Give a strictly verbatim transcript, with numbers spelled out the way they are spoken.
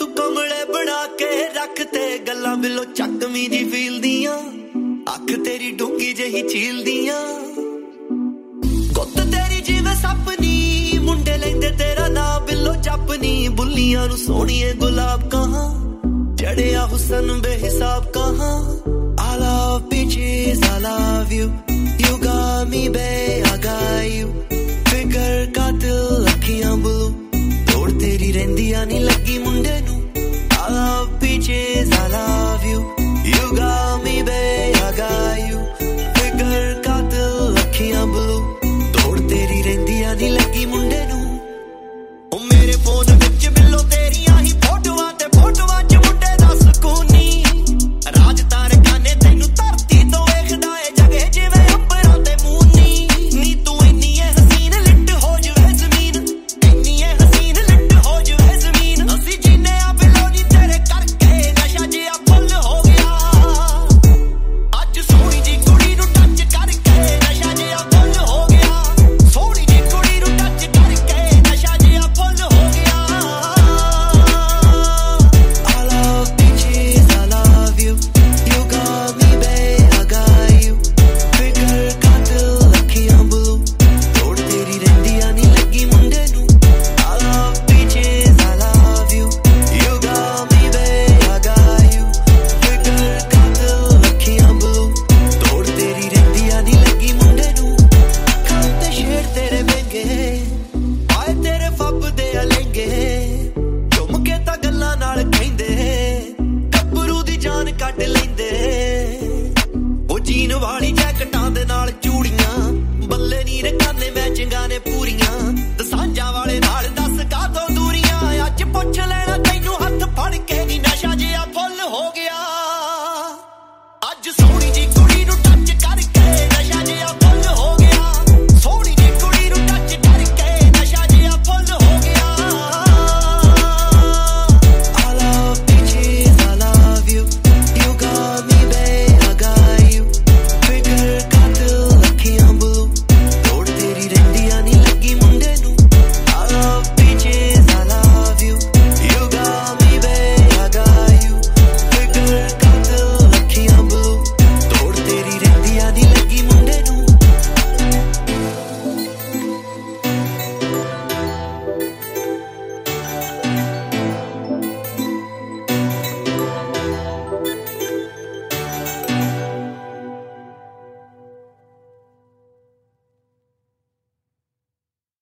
तू कमले बना के रखते गल्लां बिलो चकमी दी फील दियां अख तेरी डूंगी जही झील दियां गुत्त तेरी जिवें सपनी मुंडे लैंदे तेरा ना बिलो जपनी बुल्लियां नू सोहणिए गुलाब कहां चढ़िया हुसन बेहिसाब कहां I love beaches, I love you You got me, babe, I got you Figure कातिल अखियां blue तोड़ तेरी रहिंदियां नी लगी